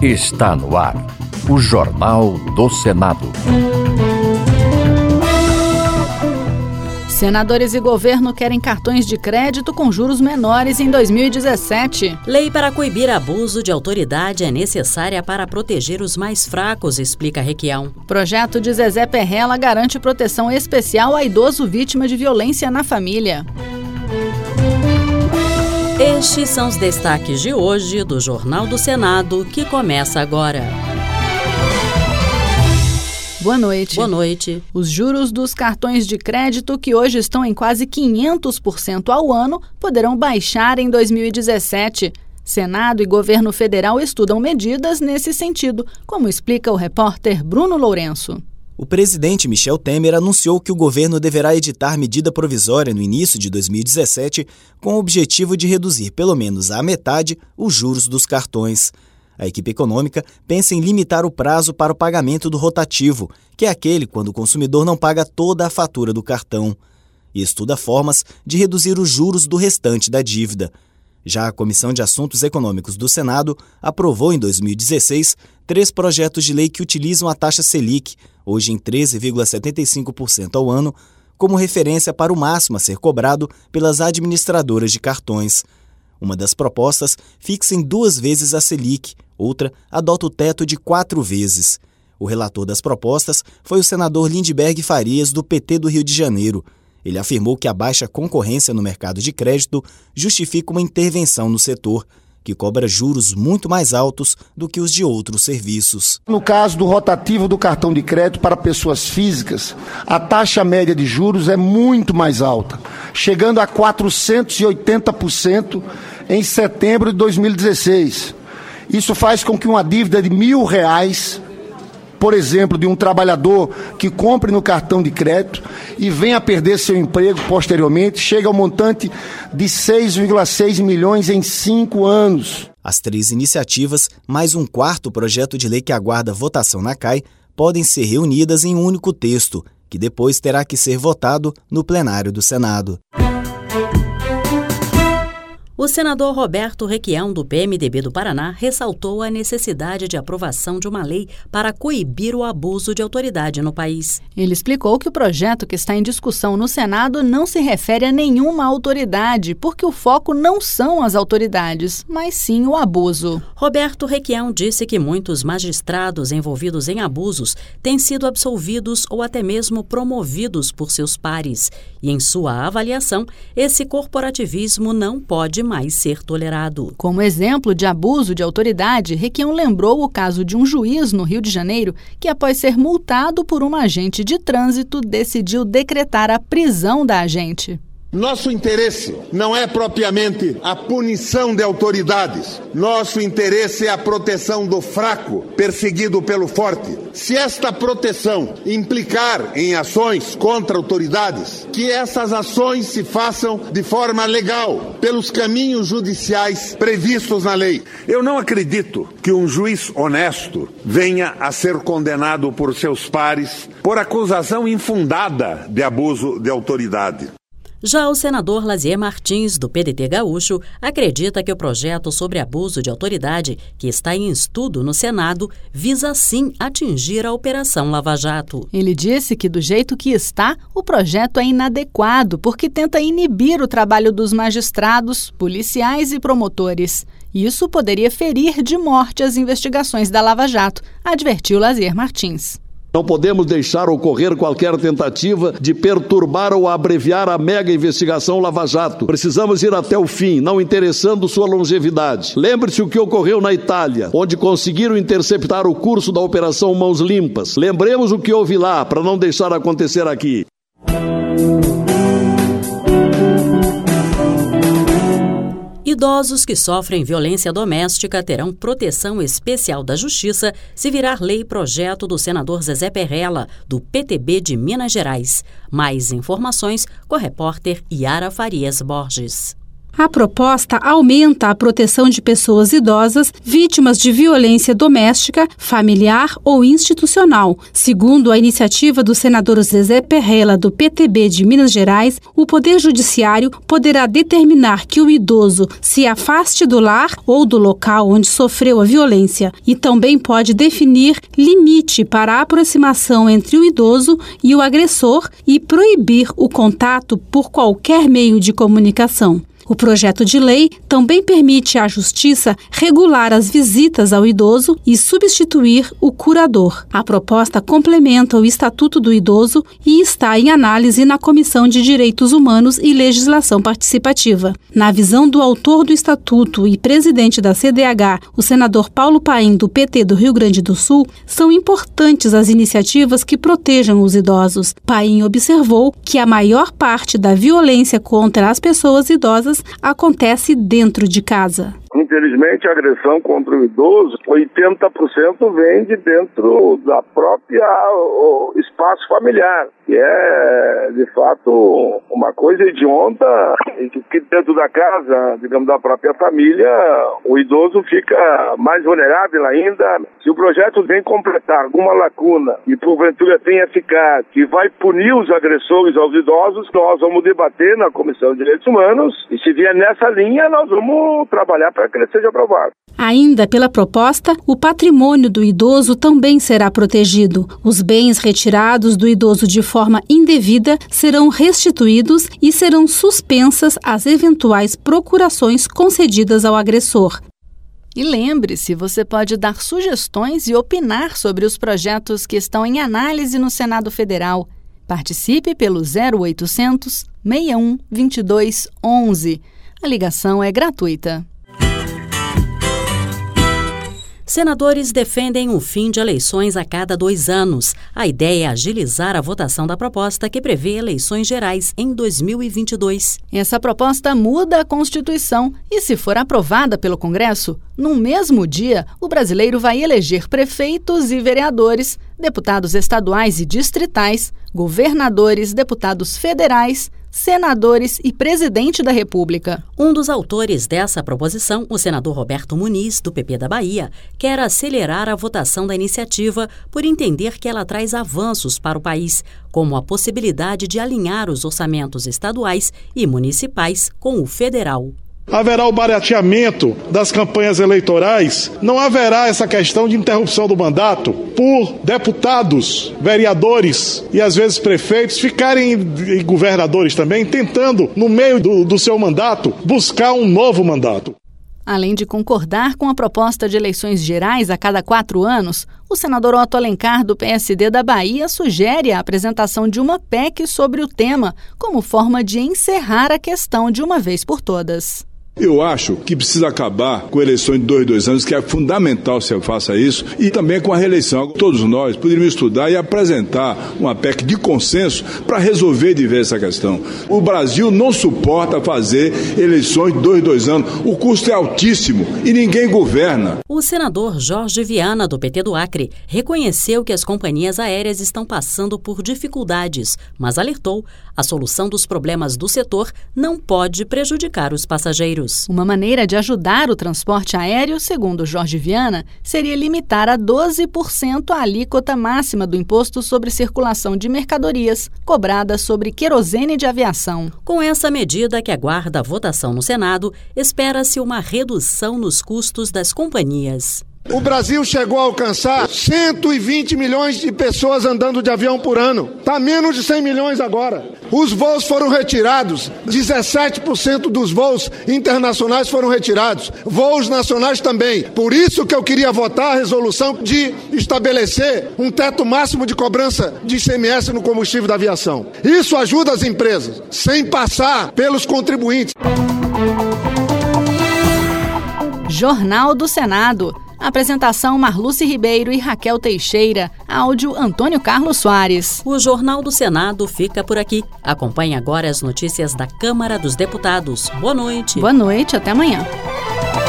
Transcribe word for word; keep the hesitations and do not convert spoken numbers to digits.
Está no ar, o Jornal do Senado. Senadores e governo querem cartões de crédito com juros menores em dois mil e dezessete. Lei para coibir abuso de autoridade é necessária para proteger os mais fracos, explica Requião. Projeto de Zezé Perrella garante proteção especial a idoso vítima de violência na família. Estes são os destaques de hoje do Jornal do Senado, que começa agora. Boa noite. Boa noite. Os juros dos cartões de crédito, que hoje estão em quase quinhentos por cento ao ano, poderão baixar em dois mil e dezessete. Senado e governo federal estudam medidas nesse sentido, como explica o repórter Bruno Lourenço. O presidente Michel Temer anunciou que o governo deverá editar medida provisória no início de dois mil e dezessete com o objetivo de reduzir pelo menos à metade os juros dos cartões. A equipe econômica pensa em limitar o prazo para o pagamento do rotativo, que é aquele quando o consumidor não paga toda a fatura do cartão, e estuda formas de reduzir os juros do restante da dívida. Já a Comissão de Assuntos Econômicos do Senado aprovou em dois mil e dezesseis três projetos de lei que utilizam a taxa Selic, hoje em treze vírgula setenta e cinco por cento ao ano, como referência para o máximo a ser cobrado pelas administradoras de cartões. Uma das propostas fixa em duas vezes a Selic, outra adota o teto de quatro vezes. O relator das propostas foi o senador Lindbergh Farias, do P T do Rio de Janeiro. Ele afirmou que a baixa concorrência no mercado de crédito justifica uma intervenção no setor, que cobra juros muito mais altos do que os de outros serviços. No caso do rotativo do cartão de crédito para pessoas físicas, a taxa média de juros é muito mais alta, chegando a quatrocentos e oitenta por cento em setembro de dois mil e dezesseis. Isso faz com que uma dívida de mil reais, por exemplo, de um trabalhador que compre no cartão de crédito e venha a perder seu emprego posteriormente, chegue ao montante de seis vírgula seis milhões em cinco anos. As três iniciativas, mais um quarto projeto de lei que aguarda votação na C A I, podem ser reunidas em um único texto, que depois terá que ser votado no plenário do Senado. O senador Roberto Requião, do P M D B do Paraná, ressaltou a necessidade de aprovação de uma lei para coibir o abuso de autoridade no país. Ele explicou que o projeto que está em discussão no Senado não se refere a nenhuma autoridade, porque o foco não são as autoridades, mas sim o abuso. Roberto Requião disse que muitos magistrados envolvidos em abusos têm sido absolvidos ou até mesmo promovidos por seus pares. E, em sua avaliação, esse corporativismo não pode mais ser tolerado. Como exemplo de abuso de autoridade, Requião lembrou o caso de um juiz no Rio de Janeiro que, após ser multado por uma agente de trânsito, decidiu decretar a prisão da agente. Nosso interesse não é propriamente a punição de autoridades. Nosso interesse é a proteção do fraco, perseguido pelo forte. Se esta proteção implicar em ações contra autoridades, que essas ações se façam de forma legal, pelos caminhos judiciais previstos na lei. Eu não acredito que um juiz honesto venha a ser condenado por seus pares por acusação infundada de abuso de autoridade. Já o senador Lazier Martins, do P D T gaúcho, acredita que o projeto sobre abuso de autoridade, que está em estudo no Senado, visa sim atingir a Operação Lava Jato. Ele disse que, do jeito que está, o projeto é inadequado porque tenta inibir o trabalho dos magistrados, policiais e promotores. Isso poderia ferir de morte as investigações da Lava Jato, advertiu Lazier Martins. Não podemos deixar ocorrer qualquer tentativa de perturbar ou abreviar a mega investigação Lava Jato. Precisamos ir até o fim, não interessando sua longevidade. Lembre-se o que ocorreu na Itália, onde conseguiram interceptar o curso da Operação Mãos Limpas. Lembremos o que houve lá, para não deixar acontecer aqui. Idosos que sofrem violência doméstica terão proteção especial da Justiça se virar lei projeto do senador Zezé Perrella, do P T B de Minas Gerais. Mais informações com a repórter Yara Farias Borges. A proposta aumenta a proteção de pessoas idosas vítimas de violência doméstica, familiar ou institucional. Segundo a iniciativa do senador Zezé Perrella, do P T B de Minas Gerais, o Poder Judiciário poderá determinar que o idoso se afaste do lar ou do local onde sofreu a violência e também pode definir limite para a aproximação entre o idoso e o agressor e proibir o contato por qualquer meio de comunicação. O projeto de lei também permite à Justiça regular as visitas ao idoso e substituir o curador. A proposta complementa o Estatuto do Idoso e está em análise na Comissão de Direitos Humanos e Legislação Participativa. Na visão do autor do Estatuto e presidente da C D H, o senador Paulo Paim, do P T do Rio Grande do Sul, são importantes as iniciativas que protejam os idosos. Paim observou que a maior parte da violência contra as pessoas idosas acontece dentro de casa. Infelizmente, a agressão contra o idoso, oitenta por cento vem de dentro da própria o, espaço familiar, que é, de fato, uma coisa hedionda, e que dentro da casa, digamos, da própria família, o idoso fica mais vulnerável ainda. Se o projeto vem completar alguma lacuna e, porventura, tenha ficado que vai punir os agressores aos idosos, nós vamos debater na Comissão de Direitos Humanos, e se vier nessa linha, nós vamos trabalhar para que ele seja aprovado. Ainda pela proposta, o patrimônio do idoso também será protegido. Os bens retirados do idoso de forma indevida serão restituídos e serão suspensas as eventuais procurações concedidas ao agressor. E lembre-se, você pode dar sugestões e opinar sobre os projetos que estão em análise no Senado Federal. Participe pelo zero oitocentos, seis um, vinte e dois, onze. A ligação é gratuita. Senadores defendem o fim de eleições a cada dois anos. A ideia é agilizar a votação da proposta que prevê eleições gerais em dois mil e vinte e dois. Essa proposta muda a Constituição e, se for aprovada pelo Congresso, no mesmo dia, o brasileiro vai eleger prefeitos e vereadores, deputados estaduais e distritais, governadores, deputados federais, senadores e presidente da República. Um dos autores dessa proposição, o senador Roberto Muniz, do P P da Bahia, quer acelerar a votação da iniciativa por entender que ela traz avanços para o país, como a possibilidade de alinhar os orçamentos estaduais e municipais com o federal. Haverá o barateamento das campanhas eleitorais, não haverá essa questão de interrupção do mandato por deputados, vereadores e às vezes prefeitos ficarem, e governadores também, tentando, no meio do, do seu mandato, buscar um novo mandato. Além de concordar com a proposta de eleições gerais a cada quatro anos, o senador Otto Alencar, do P S D da Bahia, sugere a apresentação de uma P E C sobre o tema, como forma de encerrar a questão de uma vez por todas. Eu acho que precisa acabar com a eleição de dois em dois anos, que é fundamental se eu faça isso, e também com a reeleição. Todos nós poderíamos estudar e apresentar uma P E C de consenso para resolver de vez essa questão. O Brasil não suporta fazer eleições de dois em dois anos. O custo é altíssimo e ninguém governa. O senador Jorge Viana, do P T do Acre, reconheceu que as companhias aéreas estão passando por dificuldades, mas alertou: a solução dos problemas do setor não pode prejudicar os passageiros. Uma maneira de ajudar o transporte aéreo, segundo Jorge Viana, seria limitar a doze por cento a alíquota máxima do imposto sobre circulação de mercadorias, cobrada sobre querosene de aviação. Com essa medida, que aguarda a votação no Senado, espera-se uma redução nos custos das companhias. O Brasil chegou a alcançar cento e vinte milhões de pessoas andando de avião por ano. Está menos de cem milhões agora. Os voos foram retirados. dezessete por cento dos voos internacionais foram retirados. Voos nacionais também. Por isso que eu queria votar a resolução de estabelecer um teto máximo de cobrança de I C M S no combustível da aviação. Isso ajuda as empresas, sem passar pelos contribuintes. Jornal do Senado. Apresentação: Marluce Ribeiro e Raquel Teixeira. Áudio: Antônio Carlos Soares. O Jornal do Senado fica por aqui. Acompanhe agora as notícias da Câmara dos Deputados. Boa noite. Boa noite, até amanhã.